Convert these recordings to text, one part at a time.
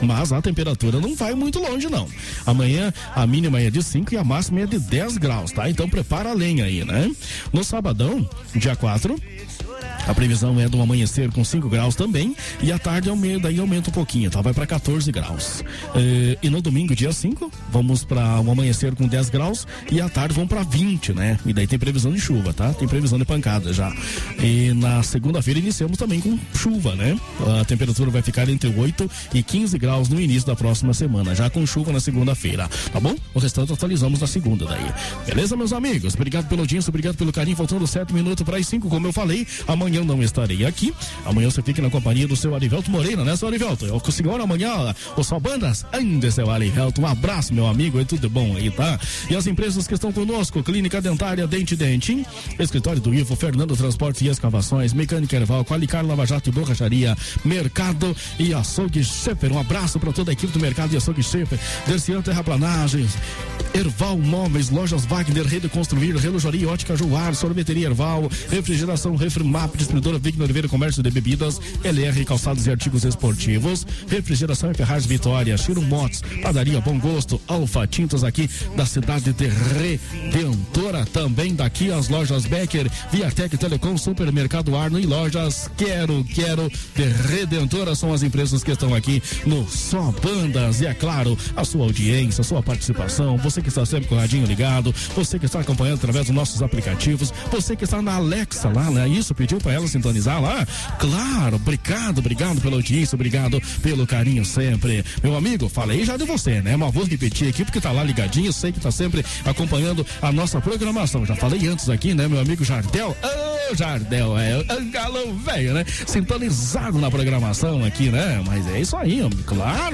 mas a temperatura não vai muito longe não. Amanhã a mínima é de 5 e a máxima é de 10 graus, tá? Então prepara a lenha aí, né? No sabadão, dia 4, a previsão é do amanhecer com 5 graus também, e à tarde daí aumenta um pouquinho, tá? Vai para 14 graus. E no domingo, dia 5, vamos para um amanhecer com 10 graus e à tarde vamos para 20, né? E daí tem previsão de chuva, tá? Tem previsão de pancada já. E na segunda-feira iniciamos também com chuva, né? A temperatura vai ficar entre 8 e 15 graus no início da próxima semana, já com chuva na segunda-feira, tá bom? O restante atualizamos na segunda daí. Beleza, meus amigos? Obrigado pela audiência, obrigado pelo carinho. Faltando 7 minutos para as 5, como eu falei, amanhã eu não estarei aqui. Amanhã você fica na companhia do seu Arivelto Moreira, né, seu Arivelto? É o senhor amanhã, o Só Bandas, ainda seu Arivelto. Um abraço, meu amigo, é tudo bom aí, tá? E as empresas que estão conosco: Clínica Dentária Dente Dente, Escritório do Ivo, Fernando Transportes e Escavações, Mecânica Erval, Qualicar Lava Jato e Borracharia, Mercado e Açougue Scheffer. Um abraço para toda a equipe do Mercado e Açougue Scheffer, Dercian Terraplanagens, Erval Móveis, Lojas Wagner, Rede Construir, Relojaria Ótica Joar, Sorveteria Erval, Refrigeração Refrimap, Distribuidora Victor Oliveira, Comércio de Bebidas, LR Calçados e Artigos Esportivos, Refrigeração e Ferraz Vitória, Chiro Motos, Padaria Bom Gosto, Alfa Tintas aqui da cidade de Redentora, também daqui as lojas Becker, Viatec Telecom, Supermercado Arno e lojas Quero de Redentora são as empresas que estão aqui no Só Bandas. E é claro, a sua audiência, a sua participação, você que está sempre com o radinho ligado, você que está acompanhando através dos nossos aplicativos, você que está na Alexa lá, né? Isso, pediu para ela sintonizar lá? Claro, obrigado pela audiência, obrigado pelo carinho sempre. Meu amigo, falei já de você, né? Mas vou repetir aqui porque tá lá ligadinho, sei que tá sempre acompanhando a nossa programação. Já falei antes aqui, né? Meu amigo Jardel, Jardel, galão velho, né? Sintonizado na programação aqui, né? Mas é isso aí, claro,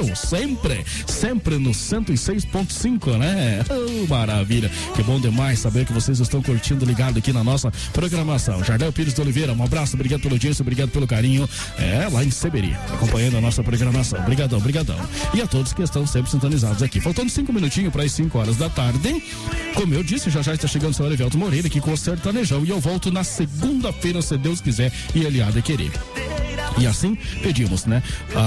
sempre no 106.5, né? Maravilha, que bom demais saber que vocês estão curtindo ligado aqui na nossa programação. Jardel Pires de Oliveira, um abraço, obrigado pela audiência, obrigado pelo carinho, lá em Seberi, acompanhando a nossa programação. Obrigadão. E a todos que estão sempre sintonizados aqui. Faltando 5 minutinhos para as 5 horas da tarde. Como eu disse, já está chegando o senhor Arivelto Moreira aqui com o Sertanejão, e eu volto na segunda-feira, se Deus quiser e Ele há de querer. E assim pedimos, né?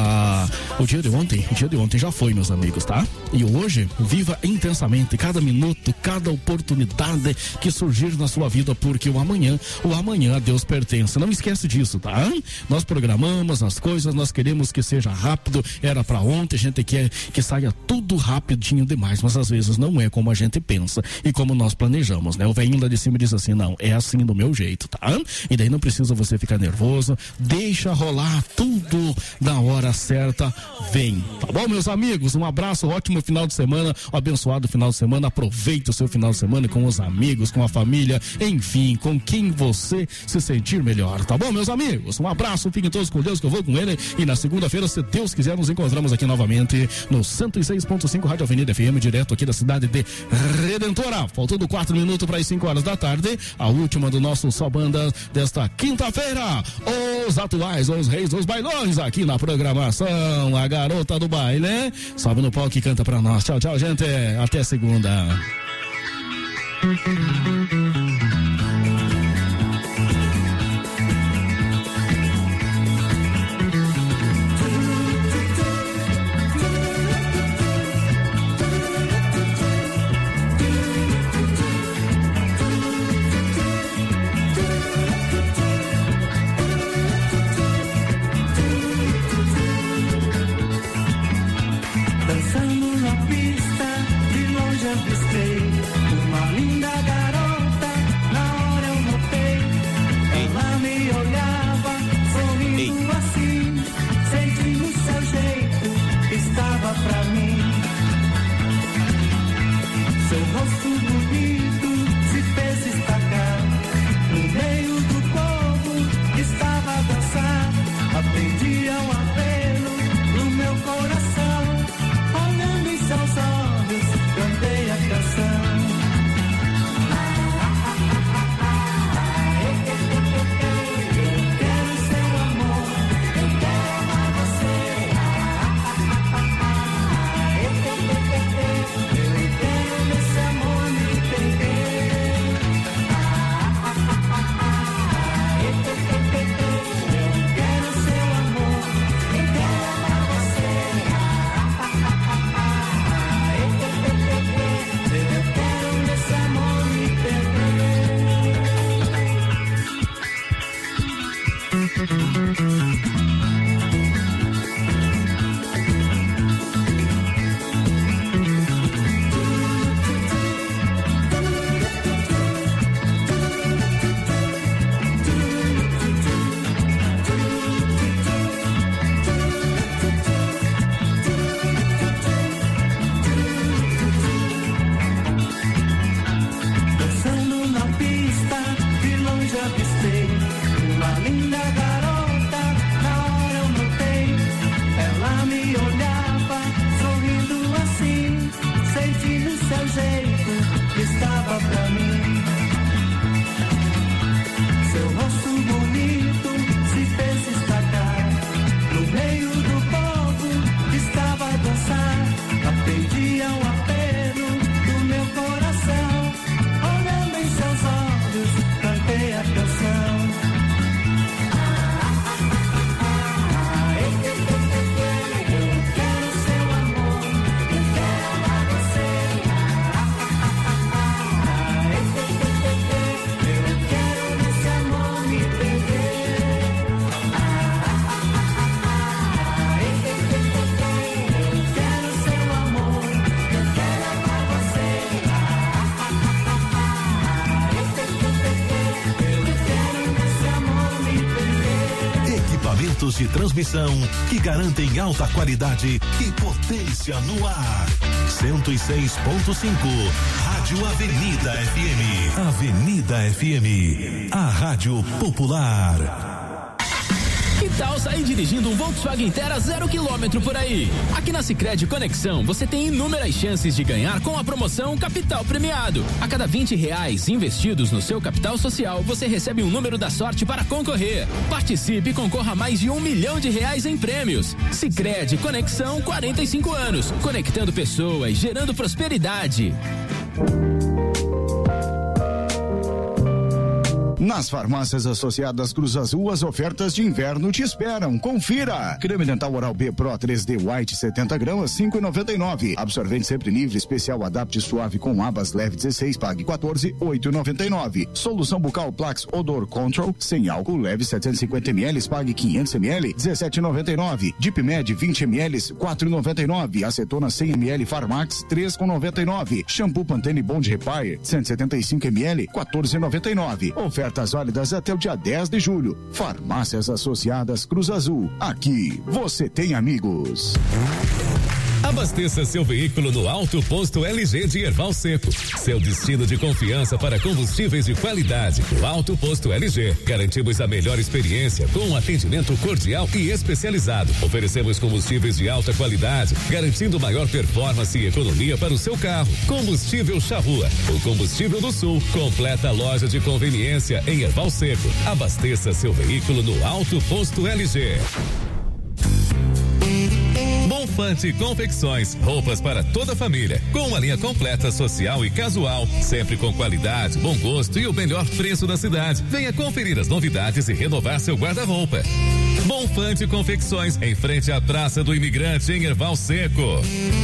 O dia de ontem já foi, meus amigos, tá? E hoje, viva intensamente cada minuto, cada oportunidade que surgir na sua vida, porque o amanhã a Deus pertence. Não esquece disso, tá? Nós programamos as coisas, nós queremos que seja rápido, era pra ontem, a gente quer que saia tudo rapidinho demais, mas às vezes não é como a gente pensa e como nós planejamos, né? O velhinho lá de cima diz assim: não, é assim do meu jeito, tá? E daí não precisa você ficar nervoso, deixa rolar tudo na hora certa, vem, tá bom, meus amigos? Um abraço, ótimo final de semana, um abençoado final de semana, aproveite o seu final de semana com os amigos, com a família, enfim, com quem você se sentir melhor, tá bom, meus amigos? Um abraço, fiquem todos com Deus, que eu vou com Ele, e na segunda-feira, se Deus quiser, nos encontramos aqui novamente no 106.5 Rádio Avenida FM, direto aqui da cidade de Redentora. Faltando 4 minutos para as 5 horas da tarde, a última do nosso Só Banda desta quinta-feira, os atuais, os reis dos bailões aqui na programação, a garota do baile, sobe no palco e canta pra nós. Tchau, gente, até segunda. Dançando na pista, de longe avistei uma linda garota. Na hora eu notei, ela me olhava, sorrindo assim, sentindo o seu jeito, estava pra mim. Seu rosto bonito se fez destacar no meio do povo, estava a dançar, aprendiam a vê-lo no meu coração. Olhando equipamentos de transmissão que garantem alta qualidade e potência no ar. 106.5, Rádio Avenida FM. Avenida FM, a Rádio Popular. Que tal sair dirigindo um Volkswagen Terra 0 km por aí? Aqui na Sicredi Conexão você tem inúmeras chances de ganhar com a promoção Capital Premiado. A cada R$20 investidos no seu capital social, você recebe um número da sorte para concorrer. Participe e concorra a mais de R$1 milhão em prêmios. Sicredi Conexão, 45 anos. Conectando pessoas, gerando prosperidade. Nas farmácias associadas Cruz Azul, as ofertas de inverno te esperam. Confira! Creme dental Oral-B Pro 3D White 70 gramas, 5,99. Absorvente sempre livre, especial Adapt Suave com abas leve 16, pague 14, 8,99. Solução bucal Plax Odor Control, sem álcool, leve 750 ml, pague 500 ml, 17,99. Dipmed 20 ml, 4,99. Acetona 100 ml Farmax, 3,99. Shampoo Pantene Bond Repair 175 ml, 14,99. Ofertas válidas até o dia 10 de julho. Farmácias Associadas Cruz Azul. Aqui você tem amigos. Abasteça seu veículo no Alto Posto LG de Erval Seco. Seu destino de confiança para combustíveis de qualidade. No Alto Posto LG, garantimos a melhor experiência com um atendimento cordial e especializado. Oferecemos combustíveis de alta qualidade, garantindo maior performance e economia para o seu carro. Combustível Charrua, o combustível do Sul. Completa loja de conveniência em Erval Seco. Abasteça seu veículo no Alto Posto LG. Bonfante Confecções, roupas para toda a família, com uma linha completa social e casual, sempre com qualidade, bom gosto e o melhor preço da cidade. Venha conferir as novidades e renovar seu guarda-roupa. Bonfante Confecções, em frente à Praça do Imigrante, em Erval Seco.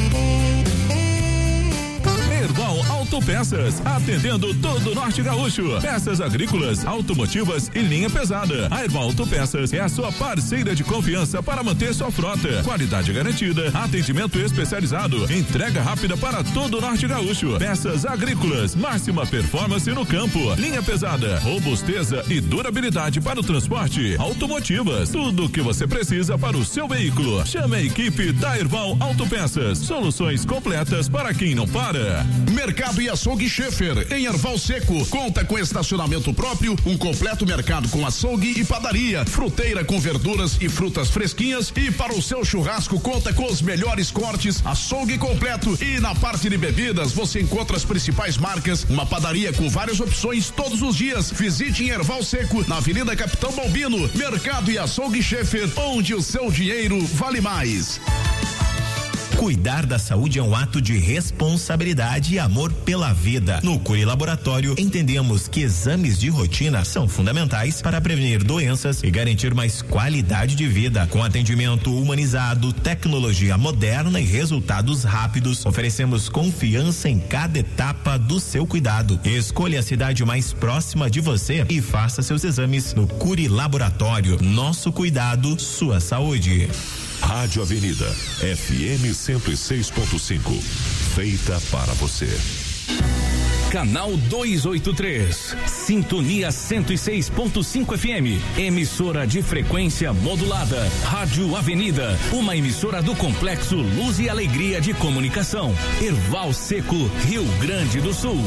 Erval Autopeças, atendendo todo o Norte Gaúcho. Peças agrícolas, automotivas e linha pesada. A Erval Autopeças é a sua parceira de confiança para manter sua frota. Qualidade garantida, atendimento especializado, entrega rápida para todo o Norte Gaúcho. Peças agrícolas, máxima performance no campo. Linha pesada, robusteza e durabilidade para o transporte. Automotivas, tudo o que você precisa para o seu veículo. Chame a equipe da Erval Autopeças. Soluções completas para quem não para. Mercado e Açougue Schaefer, em Erval Seco, conta com estacionamento próprio, um completo mercado com açougue e padaria, fruteira com verduras e frutas fresquinhas, e para o seu churrasco conta com os melhores cortes, açougue completo, e na parte de bebidas você encontra as principais marcas, uma padaria com várias opções todos os dias. Visite em Erval Seco, na Avenida Capitão Balbino. Mercado e Açougue Schaefer, onde o seu dinheiro vale mais. Cuidar da saúde é um ato de responsabilidade e amor pela vida. No Curi Laboratório, entendemos que exames de rotina são fundamentais para prevenir doenças e garantir mais qualidade de vida. Com atendimento humanizado, tecnologia moderna e resultados rápidos, oferecemos confiança em cada etapa do seu cuidado. Escolha a cidade mais próxima de você e faça seus exames no Curi Laboratório. Nosso cuidado, sua saúde. Rádio Avenida, FM 106.5, feita para você. Canal 283, Sintonia 106.5 FM, emissora de frequência modulada. Rádio Avenida, uma emissora do Complexo Luz e Alegria de Comunicação. Erval Seco, Rio Grande do Sul.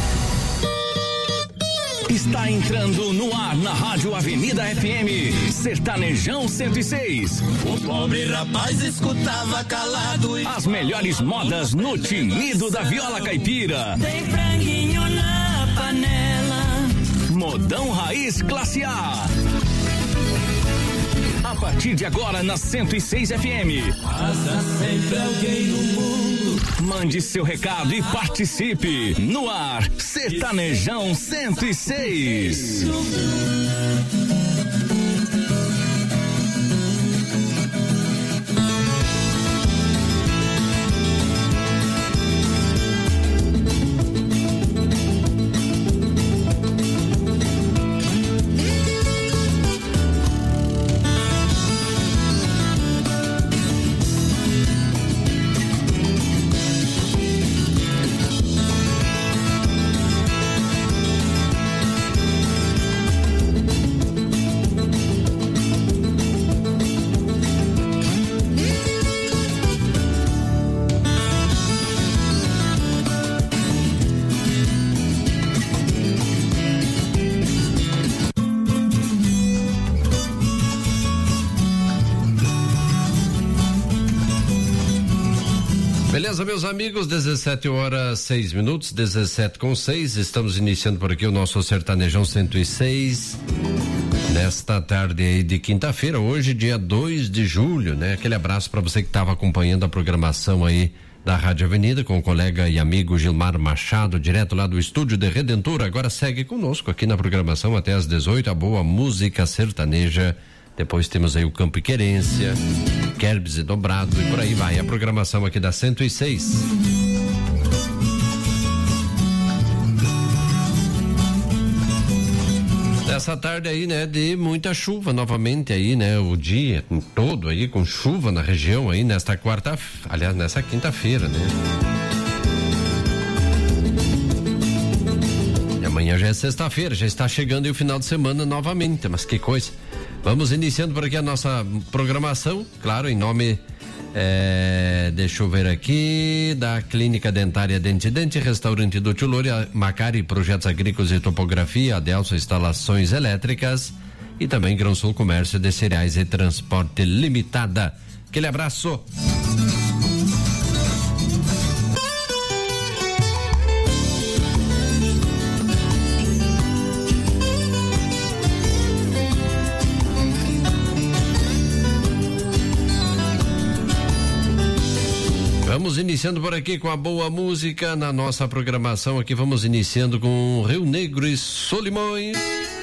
Está entrando no ar na Rádio Avenida FM, Sertanejão 106. O pobre rapaz escutava calado. As melhores modas no tinido da viola caipira. Tem franguinho na panela. Modão Raiz Classe A. A partir de agora na 106 FM. Passa sempre alguém no mundo. Mande seu recado e participe. No ar, Sertanejão 106. Beleza, meus amigos, 17h06, 17:06, estamos iniciando por aqui o nosso Sertanejão 106, nesta tarde aí de quinta-feira, hoje dia 2 de julho, né? Aquele abraço para você que estava acompanhando a programação aí da Rádio Avenida com o colega e amigo Gilmar Machado, direto lá do estúdio de Redentor. Agora segue conosco aqui na programação até às 18, a boa música sertaneja. Depois temos aí o Campo e Querência, Kerbs e Dobrado e por aí vai. A programação aqui da 106. Nessa tarde aí, né, de muita chuva novamente aí, né, o dia todo aí com chuva na região aí nesta nessa quinta-feira, né? E amanhã já é sexta-feira, já está chegando aí o final de semana novamente, mas que coisa. Vamos iniciando por aqui a nossa programação, claro, em nome, deixa eu ver aqui, da Clínica Dentária Dente, Restaurante do Tio Lore, Macari Projetos Agrícolas e Topografia, Adelso Instalações Elétricas e também Grão Sul Comércio de Cereais e Transporte Limitada. Aquele abraço. Vamos iniciando por aqui com a boa música na nossa programação. Aqui vamos iniciando com Rio Negro e Solimões.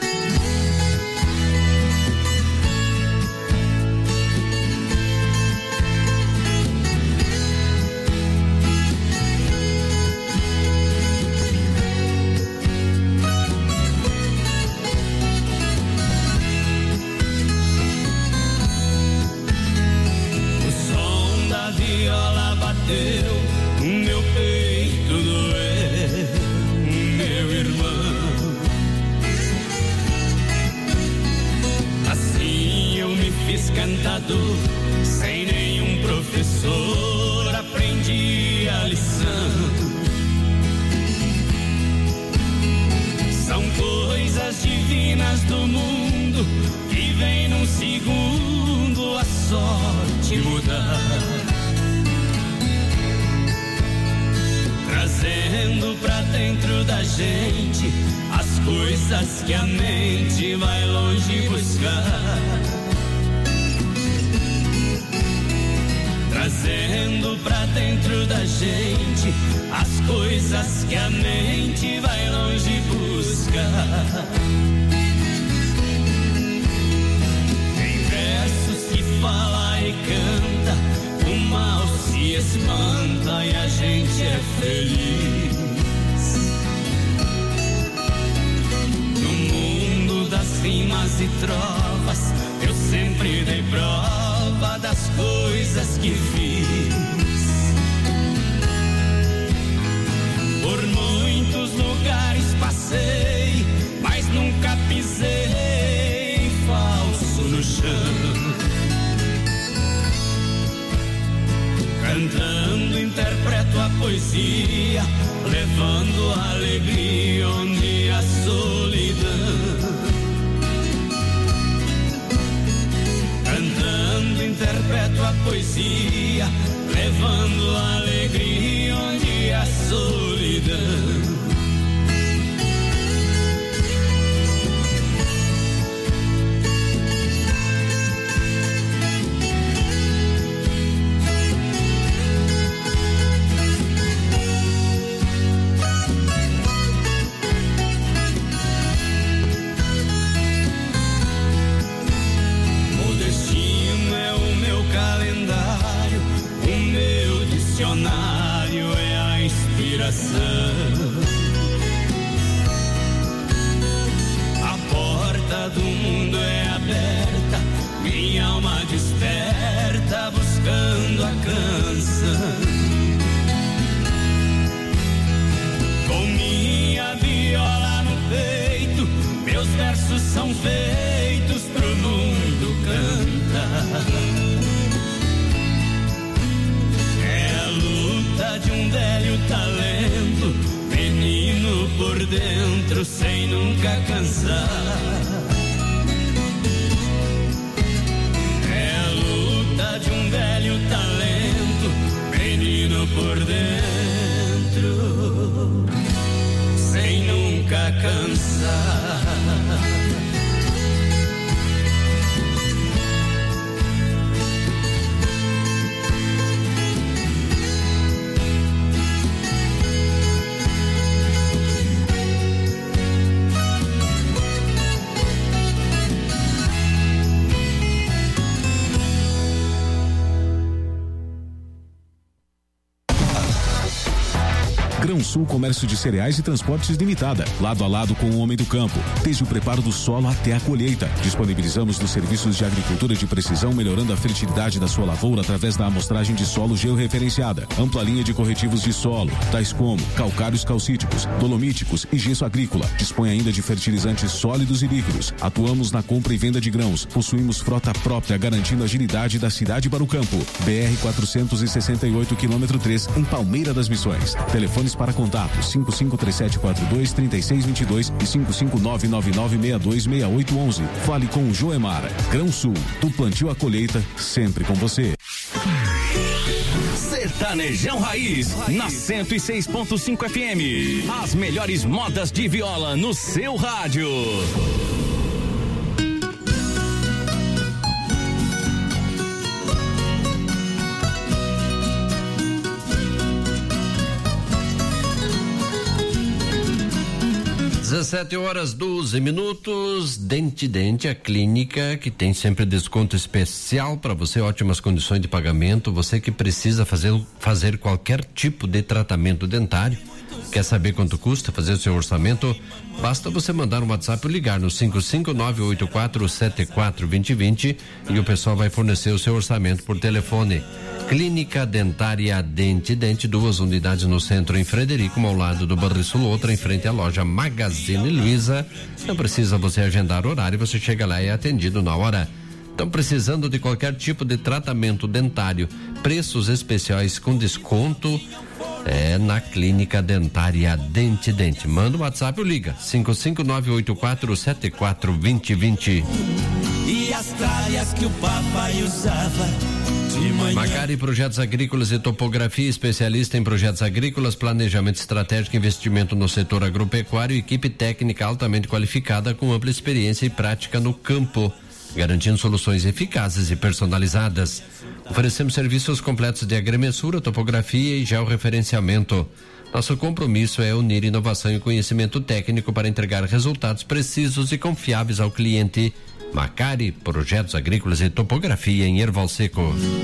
Sem nenhum professor aprendi a lição. São coisas divinas do mundo que vem num segundo a sorte mudar, trazendo pra dentro da gente as coisas que a mente vai longe buscar, trazendo pra dentro da gente as coisas que a mente vai longe buscar. Tem versos que fala e canta, o mal se espanta e a gente é feliz. No mundo das rimas e trovas eu sempre dei prova das coisas que fiz. Por muitos lugares passei, mas nunca pisei falso no chão. Cantando interpreto a poesia, levando a alegria onde a solidão. Cantando interpreto a poesia, levando a alegria onde a solidão. Dicionário é a inspiração. A porta do mundo é aberta, minha alma desperta buscando a canção. Com minha viola no peito, meus versos são feitos pro mundo cantar. De um velho talento, menino por dentro sem nunca cansar. É a luta de um velho talento, menino por dentro, sem nunca cansar. Grão Sul Comércio de Cereais e Transportes Limitada, lado a lado com o homem do campo, desde o preparo do solo até a colheita. Disponibilizamos nos serviços de agricultura de precisão, melhorando a fertilidade da sua lavoura através da amostragem de solo georreferenciada. Ampla linha de corretivos de solo, tais como calcários calcíticos, dolomíticos e gesso agrícola. Dispõe ainda de fertilizantes sólidos e líquidos. Atuamos na compra e venda de grãos. Possuímos frota própria, garantindo a agilidade da cidade para o campo. BR 468 km 3, em Palmeira das Missões. Telefones para contato 5537423622 e 55999626811. Fale com o Joemar. Grão Sul, do plantio à colheita, sempre com você. Sertanejão Raiz, na 106.5 FM. As melhores modas de viola no seu rádio. 17h12. Dente, a clínica que tem sempre desconto especial para você, ótimas condições de pagamento. Você que precisa fazer qualquer tipo de tratamento dentário, quer saber quanto custa fazer o seu orçamento? Basta você mandar um WhatsApp ou ligar no 55984742020 e o pessoal vai fornecer o seu orçamento por telefone. Clínica Dentária Dente, 2 unidades no centro em Frederico, ao lado do Banrisul, outra em frente à loja Magazine Luiza. Não precisa você agendar horário, você chega lá e é atendido na hora. Estão precisando de qualquer tipo de tratamento dentário, preços especiais com desconto, na Clínica Dentária Dente. Manda um WhatsApp ou liga 55984742020. E as tralhas que o papai usava. Macari Projetos Agrícolas e Topografia, especialista em projetos agrícolas, planejamento estratégico, investimento no setor agropecuário, equipe técnica altamente qualificada com ampla experiência e prática no campo, garantindo soluções eficazes e personalizadas. Oferecemos serviços completos de agremessura, topografia e georreferenciamento. Nosso compromisso é unir inovação e conhecimento técnico para entregar resultados precisos e confiáveis ao cliente. Macari Projetos Agrícolas e Topografia, em Erval Seco.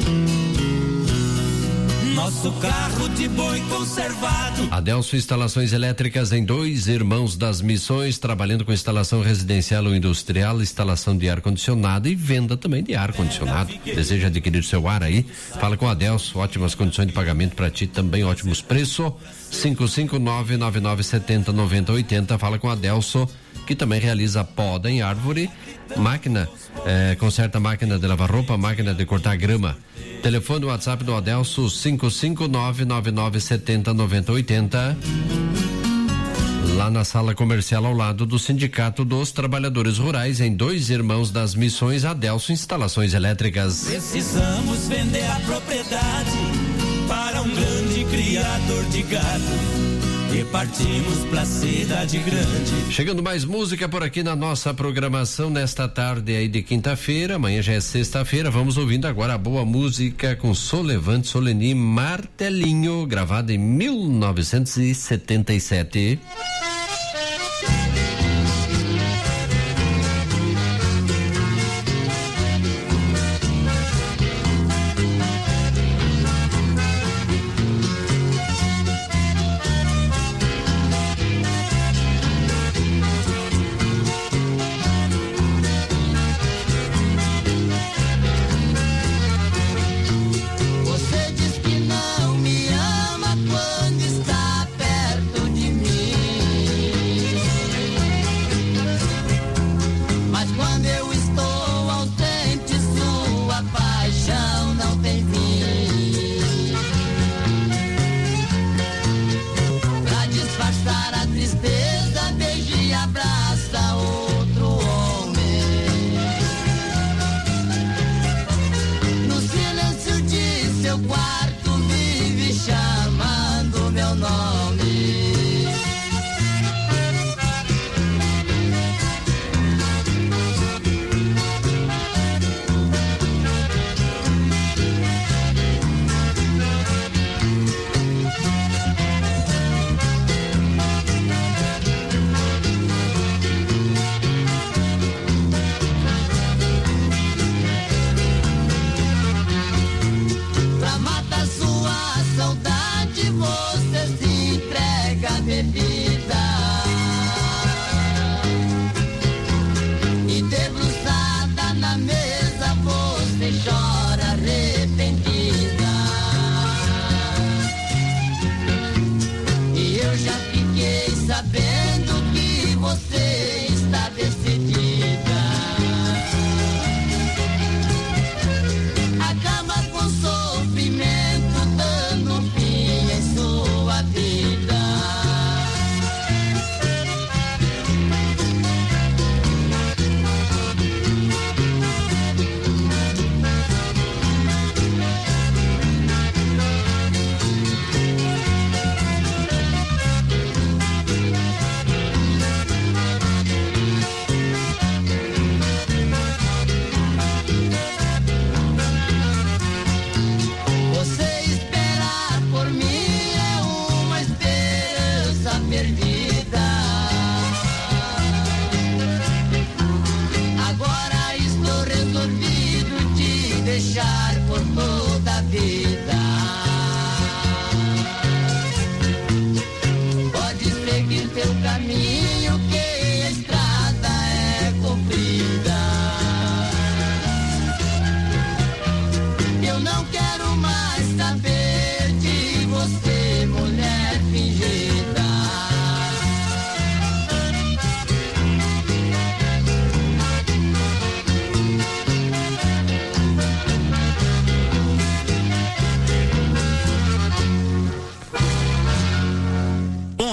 Nosso carro de boi conservado. Adelso Instalações Elétricas, em 2 Irmãos das Missões, trabalhando com instalação residencial ou industrial, instalação de ar-condicionado e venda também de ar-condicionado. Deseja adquirir seu ar aí? Fala com a Adelso, ótimas condições de pagamento para ti, também ótimos preços. 55999709080. Fala com a Adelso, que também realiza poda em árvore, máquina, conserta máquina de lavar roupa, máquina de cortar grama. Telefone do WhatsApp do Adelso 55999709080. Lá na sala comercial ao lado do Sindicato dos Trabalhadores Rurais, em 2 Irmãos das Missões, Adelso Instalações Elétricas. Precisamos vender a propriedade para um grande criador de gado. E partimos pra cidade grande. Chegando mais música por aqui na nossa programação nesta tarde aí de quinta-feira. Amanhã já é sexta-feira. Vamos ouvindo agora a boa música com Solevante Soleni, Martelinho, gravada em 1977. Você diz que não me ama quando está perto de mim.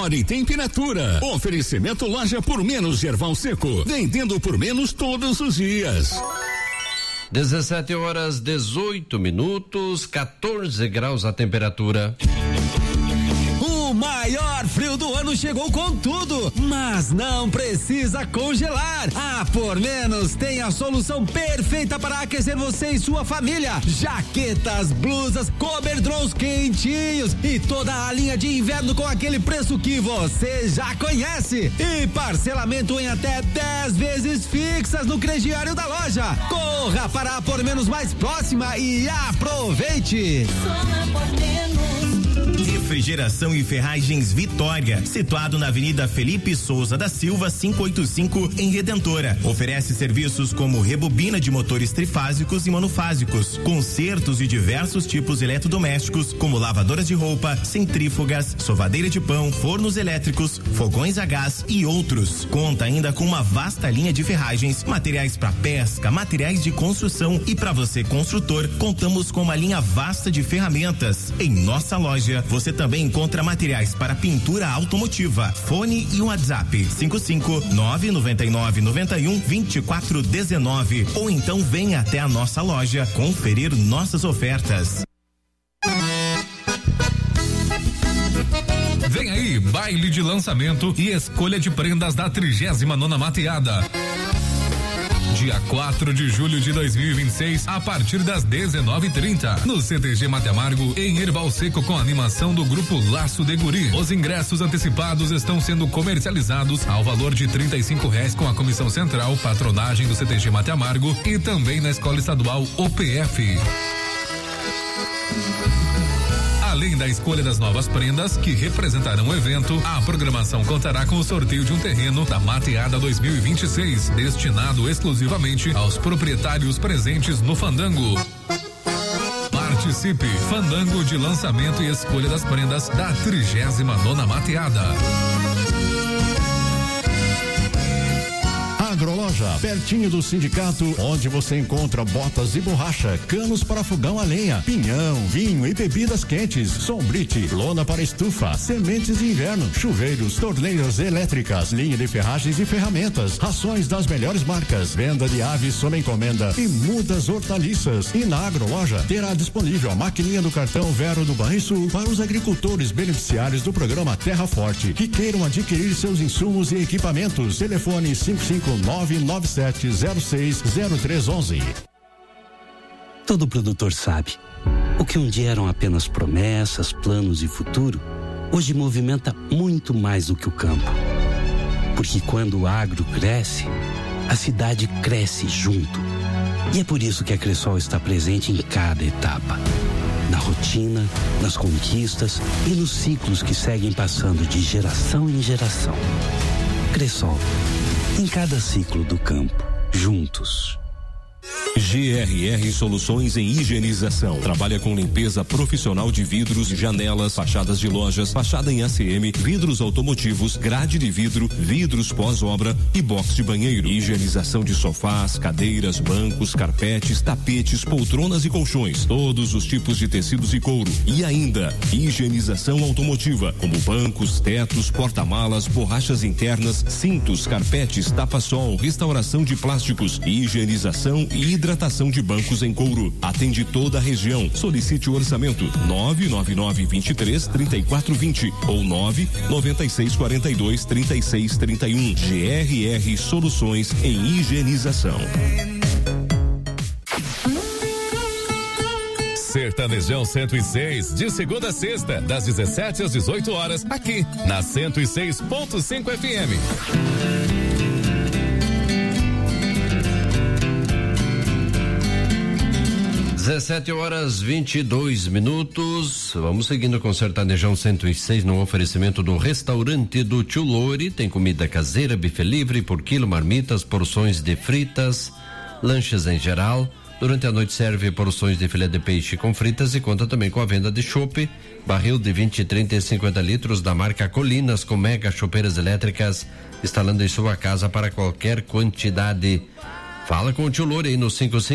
e temperatura. Oferecimento Loja por Menos de Erval Seco. Vendendo por menos todos os dias. 17h18, 14 graus a temperatura. O maior frio do ano chegou com tudo, mas não precisa congelar. A Por Menos tem a solução perfeita para aquecer você e sua família. Jaquetas, blusas, coberdrons quentinhos e toda a linha de inverno com aquele preço que você já conhece. E parcelamento em até 10 vezes fixas no crediário da loja. Corra para a Por Menos mais próxima e aproveite. Refrigeração e Ferragens Vitória, situado na Avenida Felipe Souza da Silva, 585, em Redentora. Oferece serviços como rebobina de motores trifásicos e monofásicos, consertos de diversos tipos eletrodomésticos, como lavadoras de roupa, centrífugas, sovadeira de pão, fornos elétricos, fogões a gás e outros. Conta ainda com uma vasta linha de ferragens, materiais para pesca, materiais de construção e para você construtor, contamos com uma linha vasta de ferramentas. Em nossa loja, você também encontra materiais para pintura automotiva. Fone e WhatsApp 55999912419 ou então venha até a nossa loja conferir nossas ofertas. Vem aí, baile de lançamento e escolha de prendas da 39ª Mateada. Dia 4 de julho de 2026, a partir das 19h30, no CTG Mate Amargo, em Erval Seco, com a animação do grupo Laço de Guri. Os ingressos antecipados estão sendo comercializados ao valor de R$35 com a Comissão Central, patronagem do CTG Mate Amargo e também na Escola Estadual OPF. Além da escolha das novas prendas que representarão o evento, a programação contará com o sorteio de um terreno da Mateada 2026, destinado exclusivamente aos proprietários presentes no Fandango. Participe! Fandango de lançamento e escolha das prendas da 39ª Mateada. Agroloja, pertinho do sindicato, onde você encontra botas e borracha, canos para fogão a lenha, pinhão, vinho e bebidas quentes, sombrite, lona para estufa, sementes de inverno, chuveiros, torneiras elétricas, linha de ferragens e ferramentas, rações das melhores marcas, venda de aves sob encomenda e mudas hortaliças. E na Agroloja terá disponível a maquininha do cartão Vero do Banrisul para os agricultores beneficiários do programa Terra Forte que queiram adquirir seus insumos e equipamentos. Telefone 55997060311. Todo produtor sabe, o que um dia eram apenas promessas, planos e futuro, hoje movimenta muito mais do que o campo. Porque quando o agro cresce, a cidade cresce junto. E é por isso que a Cressol está presente em cada etapa. Na rotina, nas conquistas e nos ciclos que seguem passando de geração em geração. Cressol, em cada ciclo do campo, juntos. GRR Soluções em Higienização. Trabalha com limpeza profissional de vidros, janelas, fachadas de lojas, fachada em ACM, vidros automotivos, grade de vidro, vidros pós-obra e box de banheiro. Higienização de sofás, cadeiras, bancos, carpetes, tapetes, poltronas e colchões. Todos os tipos de tecidos e couro. E ainda, higienização automotiva, como bancos, tetos, porta-malas, borrachas internas, cintos, carpetes, tapa-sol, restauração de plásticos, higienização e hidratação de bancos em couro. Atende toda a região. Solicite o orçamento 999233420 ou 996423631. GRR Soluções em Higienização. Sertanejão 106, de segunda a sexta, das 17 às 18 horas, aqui na 106.5 FM. 17h22. Vamos seguindo com Sertanejão 106 no oferecimento do restaurante do Tio Lori. Tem comida caseira, buffet livre por quilo, marmitas, porções de fritas, lanches em geral. Durante a noite serve porções de filé de peixe com fritas e conta também com a venda de chopp, barril de 20, 30 e 50 litros da marca Colinas, com mega chopeiras elétricas, instalando em sua casa para qualquer quantidade. Fala com o tio Loure aí no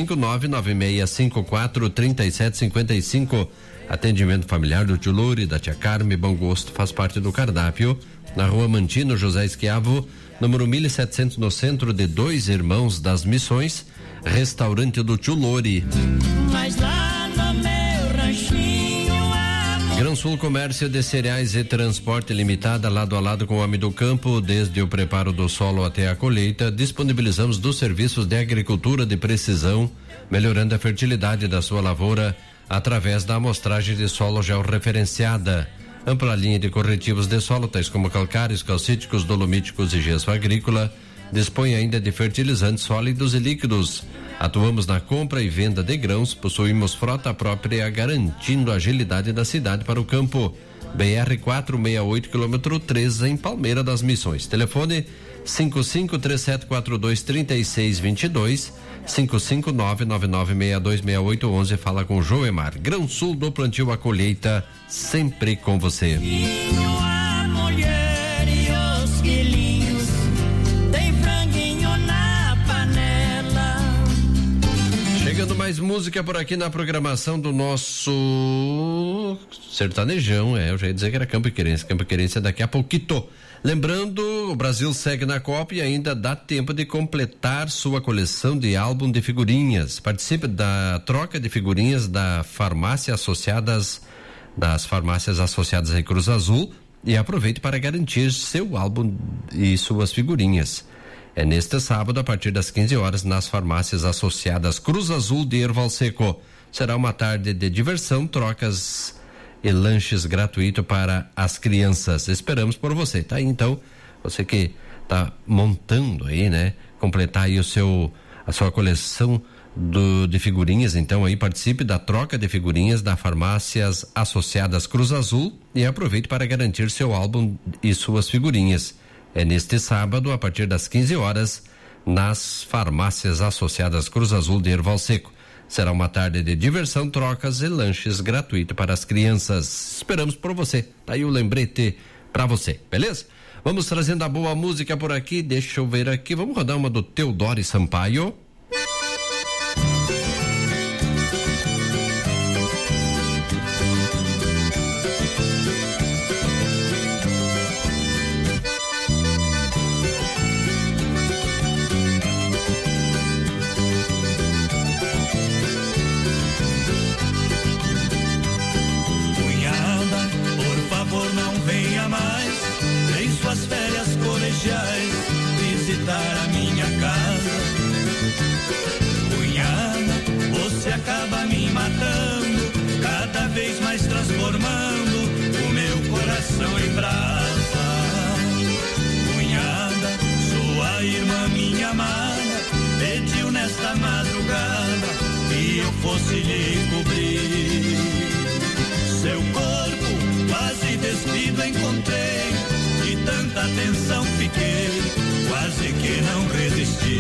55996543755. Atendimento familiar do tio Loure, da tia Carme, bom gosto, faz parte do cardápio. Na rua Mantino, José Esquiavo, número 1700, no centro de Dois Irmãos das Missões, restaurante do tio Loure. Mas lá no meu ranchinho, Gran Sul Comércio de Cereais e Transporte Limitada, lado a lado com o Homem do Campo, desde o preparo do solo até a colheita, disponibilizamos dos serviços de agricultura de precisão, melhorando a fertilidade da sua lavoura através da amostragem de solo georreferenciada. Ampla linha de corretivos de solo, tais como calcários, calcíticos, dolomíticos e gesso agrícola. Dispõe ainda de fertilizantes sólidos e líquidos. Atuamos na compra e venda de grãos, possuímos frota própria, garantindo a agilidade da cidade para o campo. BR 468, quilômetro 13, em Palmeira das Missões. Telefone 5537423622, 55999626811. Fala com Joemar. Grão Sul, do plantio à colheita, sempre com você. a mulher e os quilinhos, tem franguinho na panela. Chegando mais música por aqui na programação do nosso sertanejão, eu já ia dizer que era Campo Querência daqui a pouquinho. Lembrando, o Brasil segue na Copa e ainda dá tempo de completar sua coleção de álbum de figurinhas. Participe da troca de figurinhas das farmácias associadas em Cruz Azul e aproveite para garantir seu álbum e suas figurinhas. É neste sábado, a partir das 15 horas, nas farmácias associadas Cruz Azul de Erval Seco. Será uma tarde de diversão, trocas e lanches gratuito para as crianças. Esperamos por você, tá aí então, você que tá montando aí, né? Completar aí a sua coleção de figurinhas, então aí participe da troca de figurinhas da farmácias associadas Cruz Azul e aproveite para garantir seu álbum e suas figurinhas. É neste sábado, a partir das 15 horas, nas farmácias associadas Cruz Azul de Erval Seco. Será uma tarde de diversão, trocas e lanches gratuito para as crianças. Esperamos por você. Tá aí o lembrete para você, beleza? Vamos trazendo a boa música por aqui. Deixa eu ver aqui. Vamos rodar uma do Teodoro Sampaio. Visitar a minha casa, cunhada, você acaba me matando, cada vez mais transformando o meu coração em brasa. Cunhada, sua irmã, minha amada, pediu nesta madrugada que eu fosse lhe cobrir. Seu corpo quase despido encontrei, de tanta atenção fiquei, quase que não resisti.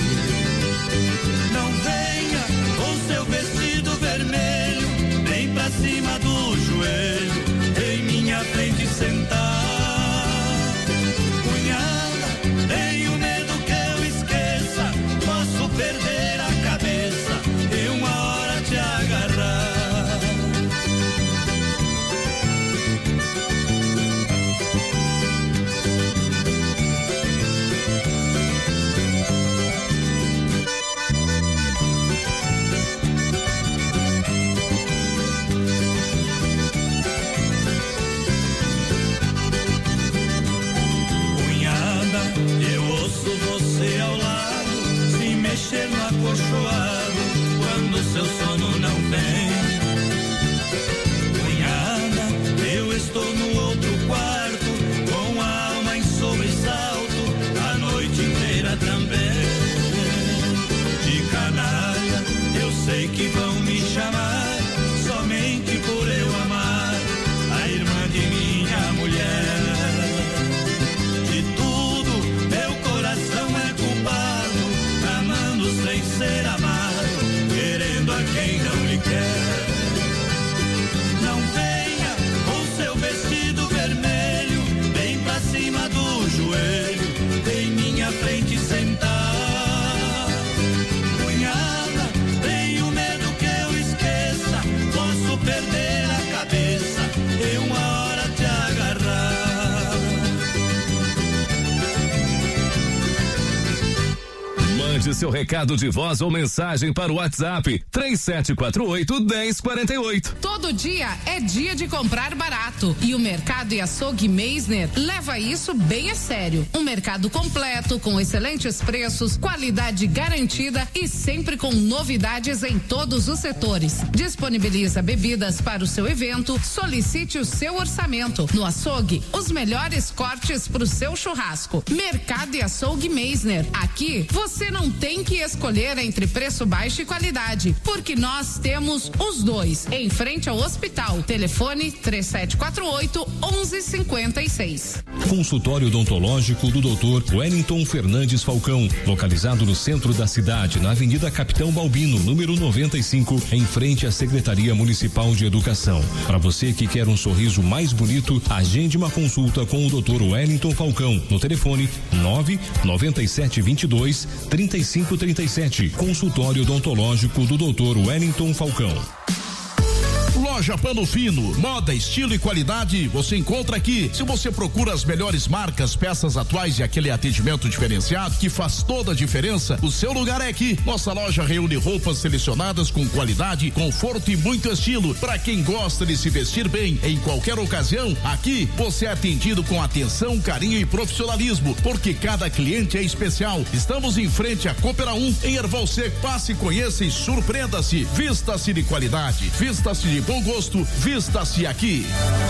Não venha com seu vestido vermelho, bem pra cima do joelho, em minha frente sentar. Cunhada, tenho medo que eu esqueça, posso perder a cabeça e uma hora te agarrar. Mande seu recado de voz ou mensagem para o WhatsApp 3748-1048. Todo dia é dia de comprar barato e o Mercado e Açougue Meisner leva isso bem a sério. Um mercado completo com excelentes preços, qualidade garantida e sempre com novidades em todos os setores. Disponibiliza bebidas para o seu evento, solicite o seu orçamento. No açougue, os melhores cortes para o seu churrasco. Mercado e Açougue Meisner. Aqui você não tem que escolher entre preço baixo e qualidade, porque nós temos os dois. Em frente ao hospital. Telefone 3748-1156. Consultório odontológico do Dr. Wellington Fernandes Falcão, localizado no centro da cidade, na Avenida Capitão Balbino, número 95, em frente à Secretaria Municipal de Educação. Para você que quer um sorriso mais bonito, agende uma consulta com o Dr. Wellington Falcão no telefone 99722-3537. Consultório odontológico do Dr. Wellington Falcão. Loja Pano Fino, moda, estilo e qualidade, você encontra aqui. Se você procura as melhores marcas, peças atuais e aquele atendimento diferenciado que faz toda a diferença, o seu lugar é aqui. Nossa loja reúne roupas selecionadas com qualidade, conforto e muito estilo. Para quem gosta de se vestir bem em qualquer ocasião, aqui você é atendido com atenção, carinho e profissionalismo, porque cada cliente é especial. Estamos em frente à Coopera 1, em Erval Seco. Passe, conheça e surpreenda-se. Vista-se de qualidade, vista-se de bom gosto, vista-se aqui.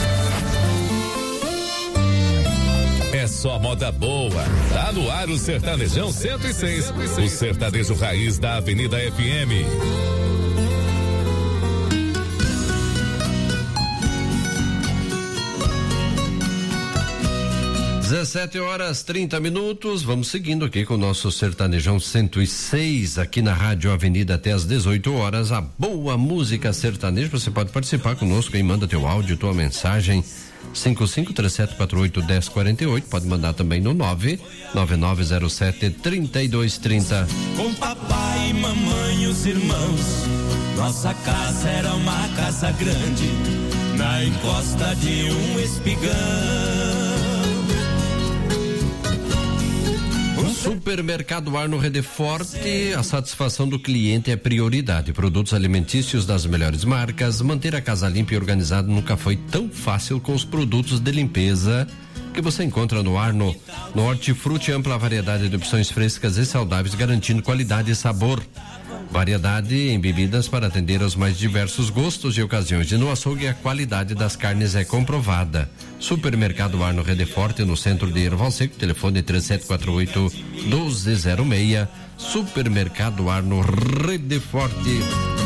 É só moda boa. Tá no ar o Sertanejão 106. O sertanejo raiz da Avenida FM. 17h30. Vamos seguindo aqui com o nosso Sertanejão 106 aqui na Rádio Avenida até às 18h. A boa música sertaneja. Você pode participar conosco aí, manda teu áudio, tua mensagem 5537481048. Pode mandar também no 99907-3230. Com papai e mamãe e os irmãos, nossa casa era uma casa grande na encosta de um espigão. Supermercado Arno Redeforte, a satisfação do cliente é prioridade. Produtos alimentícios das melhores marcas. Manter a casa limpa e organizada nunca foi tão fácil com os produtos de limpeza que você encontra no Arno. No Hortifruti, ampla variedade de opções frescas e saudáveis, garantindo qualidade e sabor. Variedade em bebidas para atender aos mais diversos gostos e ocasiões. E no açougue, a qualidade das carnes é comprovada. Supermercado Arno Redeforte, no centro de Erval Seco, telefone 3748-1206. Supermercado Arno Redeforte.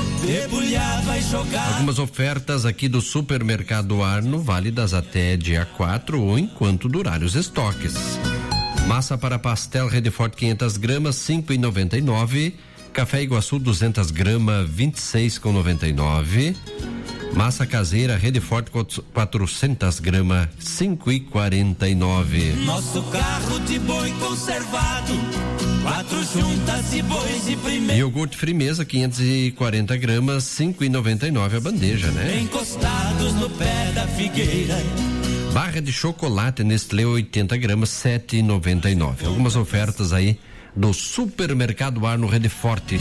Algumas ofertas aqui do Supermercado Arno, válidas até dia 4 ou enquanto durarem os estoques. Massa para pastel Redeforte 500 gramas, 5,99. Café Iguaçu 200 gramas, 26,99. Massa caseira Redeforte 400 gramas, 5,49. Nosso carro de boi conservado, 4 juntas de bois de primeira. Iogurte Frimeza 540 gramas, 5,99 a bandeja, né? Encostados no pé da figueira. Barra de chocolate Nestlé 80 gramas, 7,99. Algumas ofertas aí do Supermercado Arno Redeforte.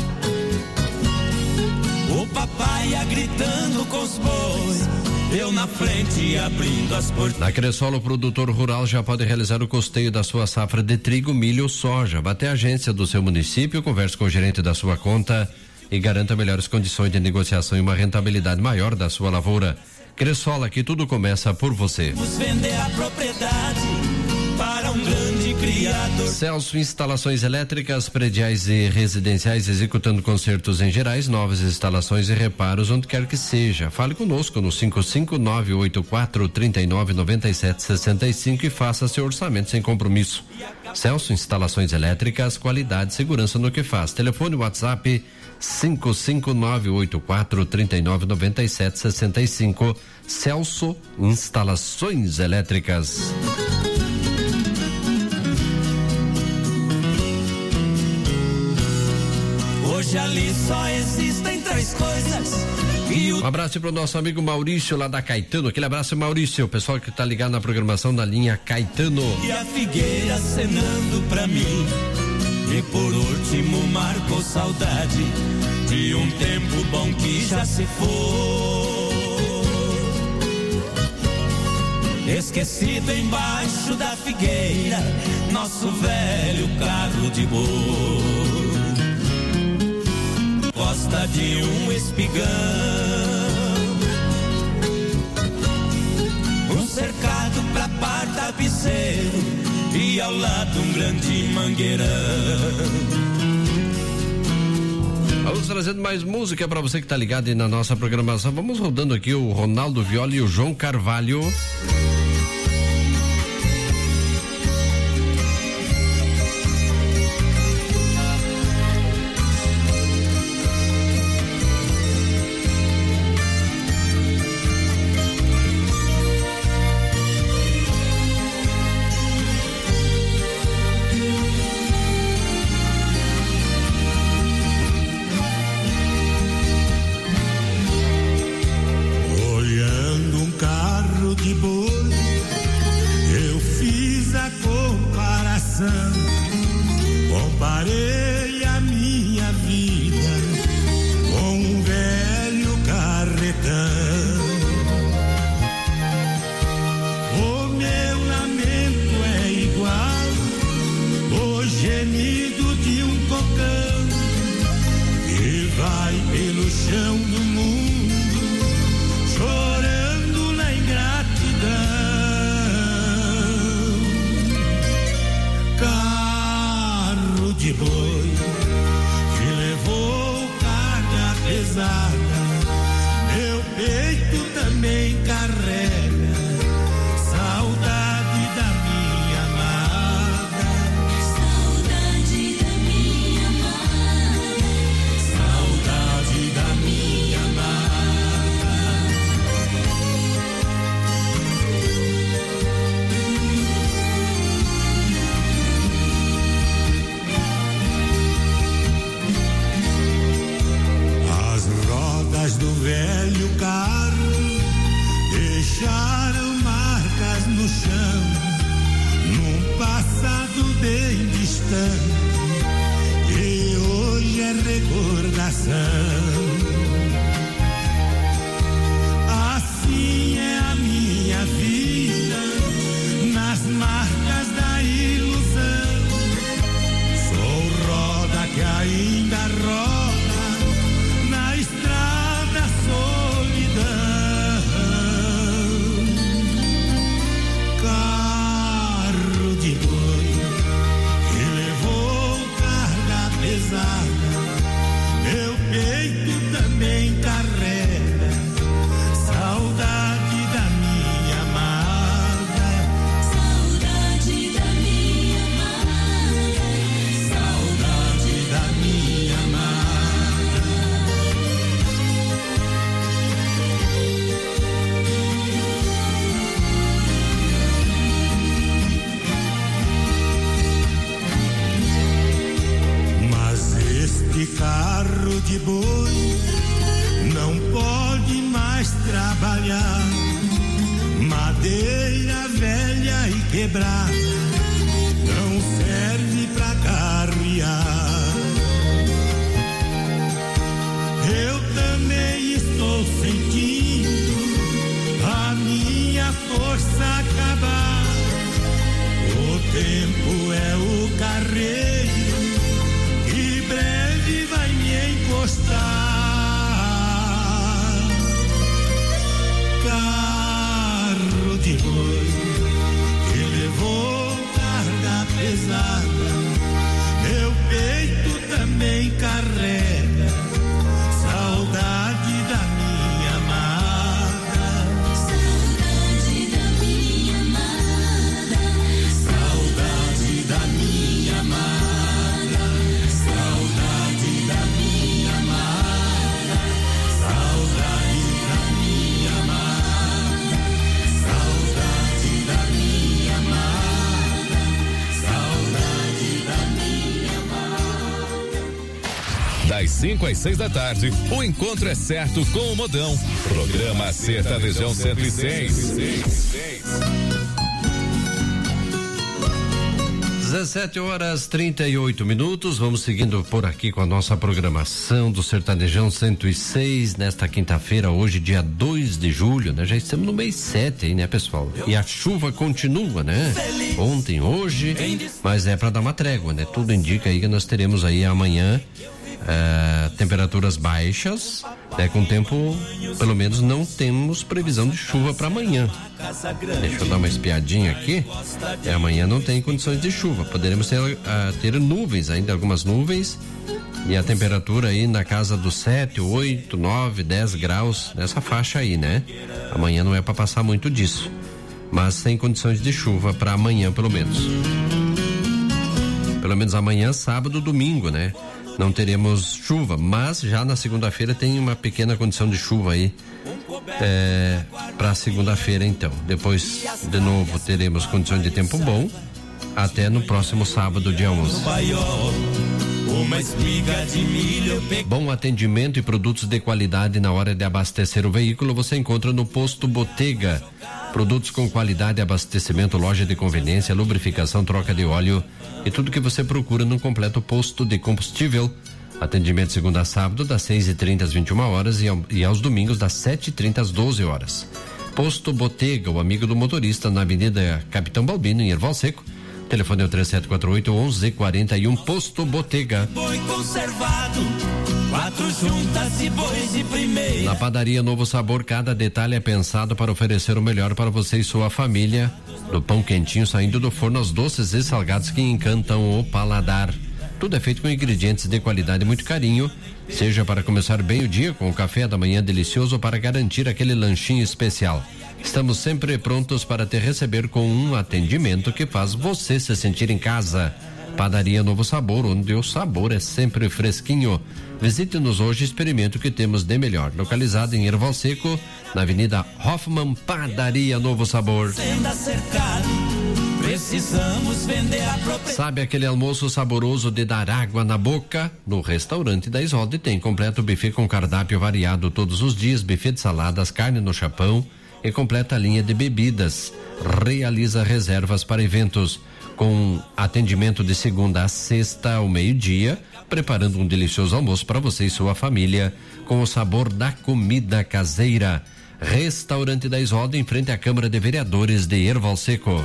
O papai ia gritando com os bois, eu na frente abrindo as portas. Na Cressol, o produtor rural já pode realizar o custeio da sua safra de trigo, milho ou soja. Vá até a agência do seu município, converse com o gerente da sua conta e garanta melhores condições de negociação e uma rentabilidade maior da sua lavoura. Cressol, aqui tudo começa por você. Vamos vender a propriedade para um grande criador. Celso Instalações Elétricas, prediais e residenciais, executando consertos em gerais, novas instalações e reparos onde quer que seja. Fale conosco no 55984399765 e faça seu orçamento sem compromisso. Celso Instalações Elétricas, qualidade e segurança no que faz. Telefone WhatsApp 55984399765. Celso Instalações Elétricas. Hoje ali só existem 3 coisas. Um abraço para o nosso amigo Maurício lá da Caetano. Aquele abraço, Maurício, o pessoal que está ligado na programação da linha Caetano. E a figueira acenando pra mim. E por último marcou saudade de um tempo bom que já se foi. Esquecido embaixo da figueira, nosso velho carro de boi. Costa de um espigão, um cercado pra par tapeceiro e ao lado um grande mangueirão. Vamos trazendo mais música para você que tá ligado aí na nossa programação. Vamos rodando aqui o Ronaldo Viola e o João Carvalho. Comparei a minha vida com um velho carretão. O meu lamento é igual o gemido de um cocão que vai pelo chão do mundo chorando na ingratidão. De boi que levou carga pesada, meu peito também carrega saudade da minha amada, saudade da minha amada, saudade da minha amada. Do velho carro deixaram marcas no chão, num passado bem distante, e hoje é recordação. Assim é a minha vida, nas marcas da ilusão. Sou roda que ainda roda na estrada. Carro de boi que levou carga pesada, meu peito também carrega saudade da minha amada, saudade da minha amada, saudade da minha amada. Este carro de boi não pode mais trabalhar, madeira velha e quebrada não serve pra carrear. Eu também estou sentindo a minha força acabar. O tempo é o carreiro que breve vai me encostar. Carro de boi que levou carga pesada, meu peito também carrega saudade da minha amada, saudade da minha amada, saudade da minha amada, saudade da minha amada, saudade da minha amada, saudade da minha amada, saudade da minha amada. Das 5 às 6 da tarde, o encontro é certo com o Modão. Programa Sertanejão 106. 17h38. Vamos seguindo por aqui com a nossa programação do Sertanejão 106 nesta quinta-feira, hoje dia 2 de julho, né? Já estamos no mês 7 aí, né, pessoal? E a chuva continua, né? Ontem, hoje, mas é para dar uma trégua, né? Tudo indica aí que nós teremos aí amanhã temperaturas baixas, né? Com tempo, pelo menos não temos previsão de chuva para amanhã. Deixa eu dar uma espiadinha aqui. Amanhã não tem condições de chuva. Poderemos ter nuvens ainda, algumas nuvens. E a temperatura aí na casa dos 7, 8, 9, 10 graus, nessa faixa aí, né? Amanhã não é para passar muito disso. Mas sem condições de chuva para amanhã, pelo menos. Pelo menos amanhã, sábado, domingo, né? Não teremos chuva, mas já na segunda-feira tem uma pequena condição de chuva aí para segunda-feira, então. Depois, de novo, teremos condições de tempo bom até no próximo sábado, dia 11. Bom atendimento e produtos de qualidade na hora de abastecer o veículo você encontra no Posto Botega. Produtos com qualidade, abastecimento, loja de conveniência, lubrificação, troca de óleo e tudo que você procura num completo posto de combustível. Atendimento segunda a sábado das 6h30 às 21h e aos domingos das 7h30 às 12h. Posto Botega, o amigo do motorista, na Avenida Capitão Balbino, em Erval Seco. Telefone é o 3748-1141. Posto Botega. Boi conservado, 4 juntas e bois de primeira. Na Padaria Novo Sabor, cada detalhe é pensado para oferecer o melhor para você e sua família. Do pão quentinho saindo do forno aos doces e salgados que encantam o paladar. Tudo é feito com ingredientes de qualidade e muito carinho. Seja para começar bem o dia com o café da manhã delicioso ou para garantir aquele lanchinho especial. Estamos sempre prontos para te receber com um atendimento que faz você se sentir em casa. Padaria Novo Sabor, onde o sabor é sempre fresquinho. Visite-nos hoje e experimente o que temos de melhor. Localizado em Erval Seco, na Avenida Hoffman, Padaria Novo Sabor. Precisamos vender a propriedade. Sabe aquele almoço saboroso de dar água na boca? No restaurante da Isolde tem completo buffet com cardápio variado todos os dias, buffet de saladas, carne no chapão e completa linha de bebidas. Realiza reservas para eventos com atendimento de segunda a sexta ao meio-dia, preparando um delicioso almoço para você e sua família com o sabor da comida caseira. Restaurante da Isolde em frente à Câmara de Vereadores de Erval Seco.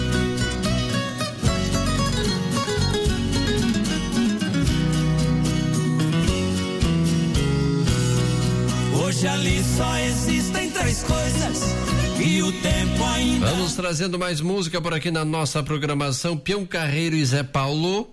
Hoje ali só existem 3 coisas e o tempo ainda. Vamos trazendo mais música por aqui na nossa programação. Peão Carreiro e Zé Paulo.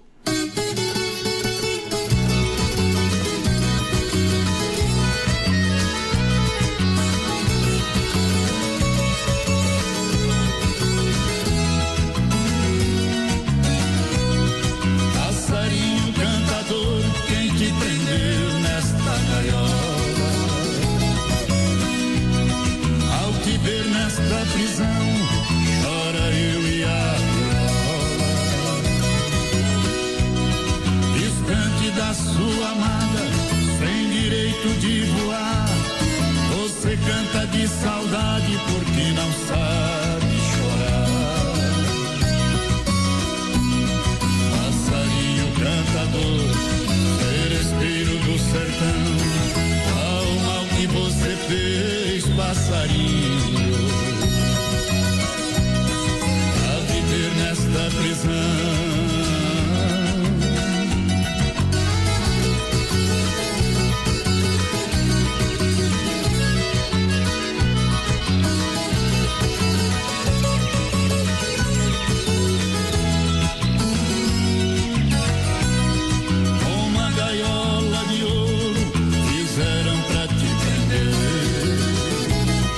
Passarinho cantador, quem te prendeu nesta gaiola? Ao te ver nesta prisão, chora eu e a viola. Distante da sua amada, sem direito de voar, você canta de saudade porque não sabe chorar. Passarinho cantador, seresteiro do sertão, qual mal que você fez, passarinho, a viver nesta prisão. Uma gaiola de ouro fizeram pra te prender,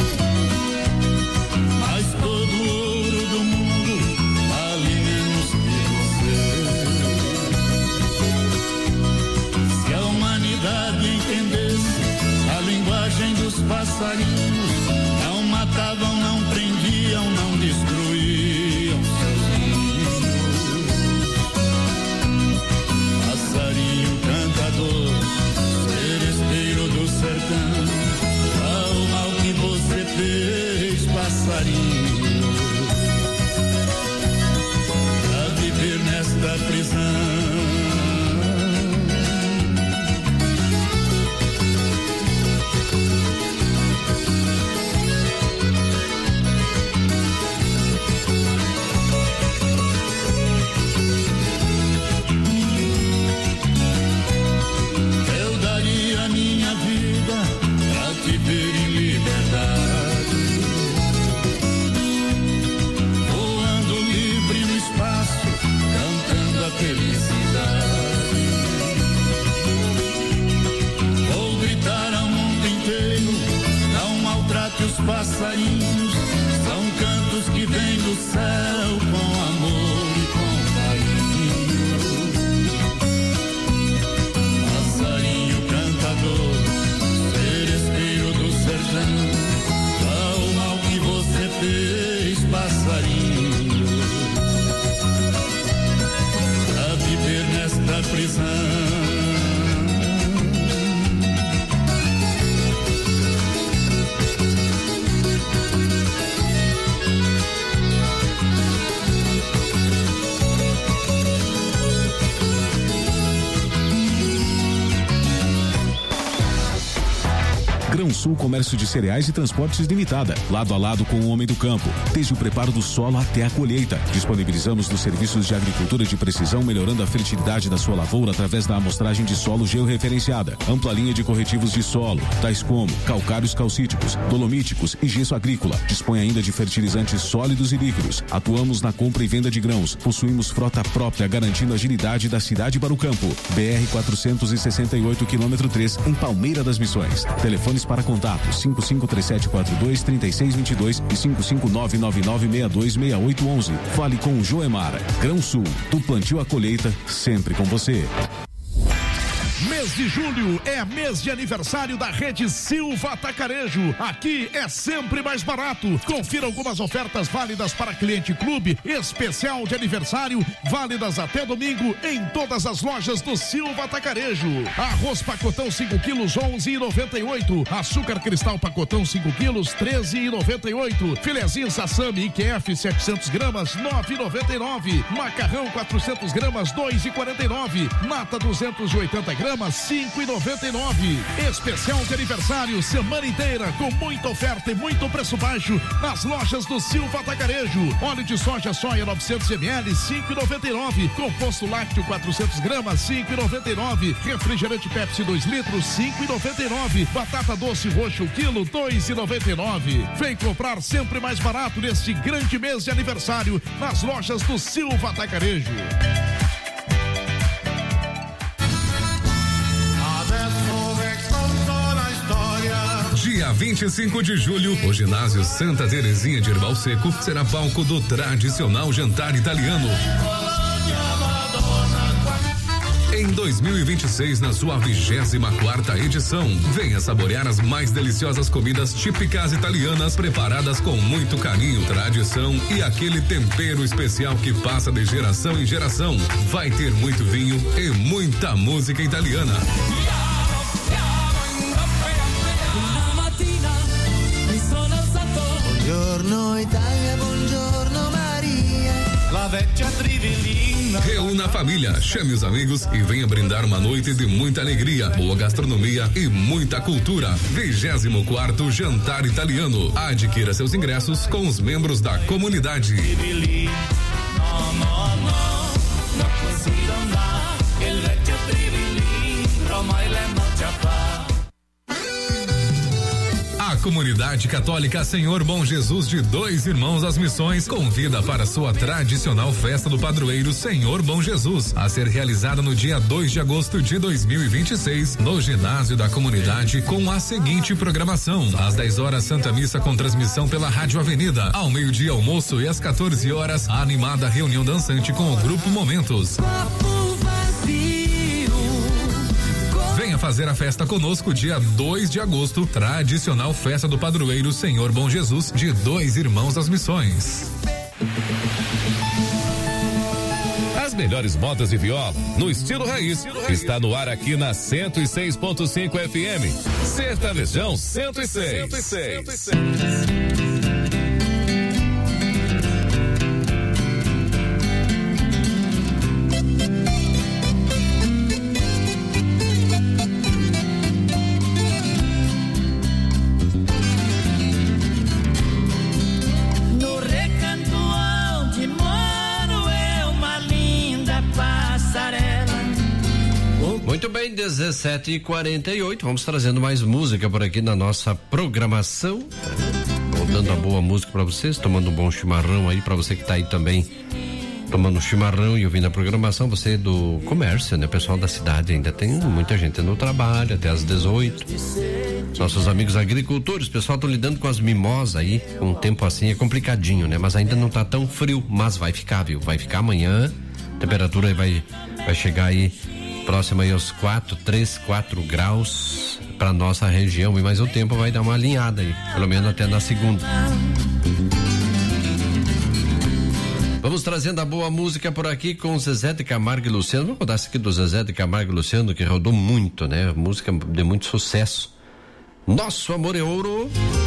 mas todo o ouro do mundo vale menos que prisão. Eu daria minha vida pra te ver em liberdade, voando livre no espaço, cantando a felicidade. Vou gritar ao mundo inteiro, não maltrate os passarinhos, são cantos que vêm do céu com amor e com carinho. Passarinho cantador, seresteiro do sertão, qual o mal que você fez, passarinho, pra viver nesta prisão. Grão-Sul Comércio de Cereais e Transportes Limitada, lado a lado com o homem do campo, desde o preparo do solo até a colheita. Disponibilizamos os serviços de agricultura de precisão, melhorando a fertilidade da sua lavoura através da amostragem de solo georreferenciada, ampla linha de corretivos de solo, tais como calcários calcíticos, dolomíticos e gesso agrícola. Dispõe ainda de fertilizantes sólidos e líquidos. Atuamos na compra e venda de grãos. Possuímos frota própria, garantindo a agilidade da cidade para o campo. BR 468, quilômetro 3, em Palmeira das Missões. Telefones para contato 5537423622 e 55999626811. Fale com o Joemar. Grão-Sul, do plantio à colheita, sempre com você. Mês de julho é mês de aniversário da Rede Silva Atacarejo. Aqui é sempre mais barato. Confira algumas ofertas válidas para cliente clube, especial de aniversário, válidas até domingo em todas as lojas do Silva Atacarejo. Arroz pacotão 5 quilos, 11,98. Açúcar cristal pacotão 5 quilos, 13,98. Filezinho sassami IQF 700 gramas, 9,99. Macarrão 400 gramas, 2,49. Nata 280 gramas, 5,99. Especial de aniversário, semana inteira, com muita oferta e muito preço baixo nas lojas do Silva Atacarejo. Óleo de soja soia 900 ml, 5,99. Composto lácteo 400 gramas, 5,99. Refrigerante Pepsi 2 litros, 5,99. Batata doce roxo quilo, 2,99. Vem comprar sempre mais barato neste grande mês de aniversário nas lojas do Silva Atacarejo. Dia 25 de julho, o ginásio Santa Terezinha de Erval Seco será palco do tradicional jantar italiano. Em 2026, na sua 24ª edição, venha saborear as mais deliciosas comidas típicas italianas, preparadas com muito carinho, tradição e aquele tempero especial que passa de geração em geração. Vai ter muito vinho e muita música italiana. Buongiorno Italia, buongiorno Maria, la vecchia trivelina. Reúna a família, chame os amigos e venha brindar uma noite de muita alegria, boa gastronomia e muita cultura. 24º Jantar Italiano. Adquira seus ingressos com os membros da comunidade. A Comunidade Católica Senhor Bom Jesus de Dois Irmãos das Missões convida para sua tradicional festa do padroeiro Senhor Bom Jesus, a ser realizada no dia 2 de agosto de 2026, no ginásio da comunidade, com a seguinte programação: às 10 horas, Santa Missa com transmissão pela Rádio Avenida; ao meio-dia, almoço, e às 14 horas, a animada reunião dançante com o Grupo Momentos. Venha fazer a festa conosco dia 2 de agosto, tradicional festa do padroeiro Senhor Bom Jesus de Dois Irmãos das Missões. As melhores modas de viola, no estilo raiz, está no ar aqui na 106.5 FM. Sertanejão 106. Muito bem, 17h48. Vamos trazendo mais música por aqui na nossa programação. Dando a boa música para vocês, tomando um bom chimarrão aí para você que tá aí também tomando chimarrão e ouvindo a programação, você do comércio, né? Pessoal da cidade, ainda tem muita gente no trabalho até às 18. Nossos amigos agricultores, pessoal, estão lidando com as mimosas aí, com um tempo assim é complicadinho, né? Mas ainda não tá tão frio, mas vai ficar, viu? Vai ficar amanhã, a temperatura aí vai chegar aí próxima aí aos 4 graus para nossa região, mas o tempo vai dar uma alinhada aí, pelo menos até na segunda. Vamos trazendo a boa música por aqui com Zezé de Camargo e Luciano. Vamos rodar essa aqui do Zezé de Camargo e Luciano, que rodou muito, né? Música de muito sucesso. Nosso Amor é Ouro.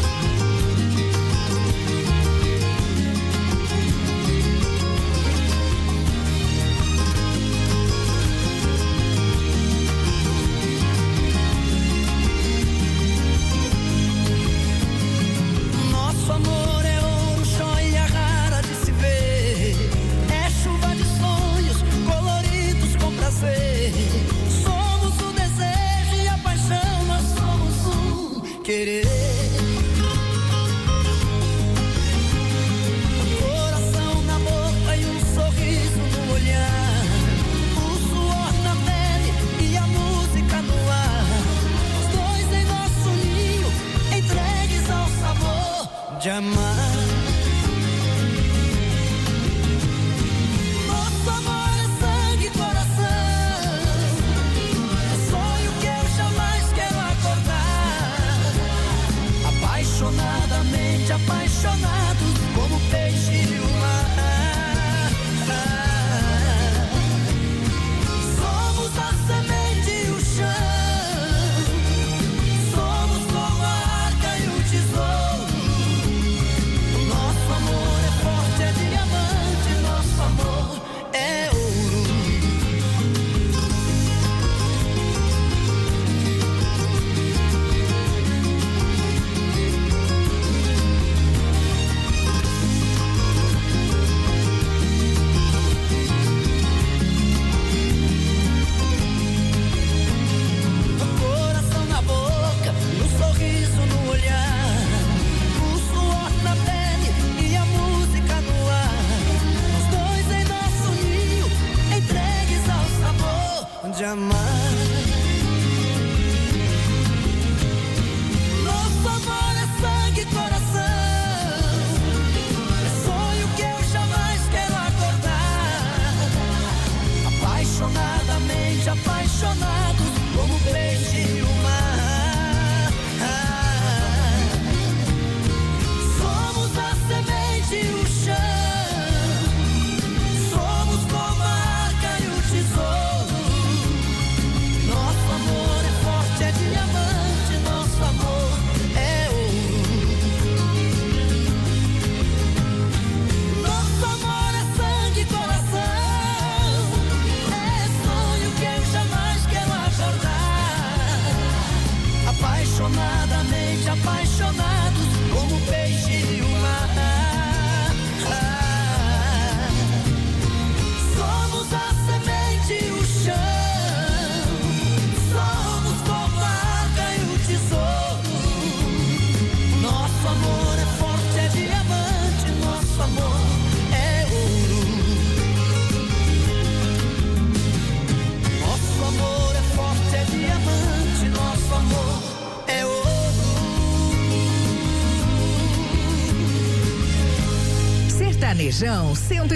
Sertanejão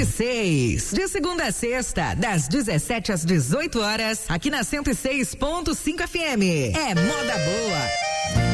106, de segunda a sexta, das 17 às 18 horas, aqui na 106.5 FM. É moda boa.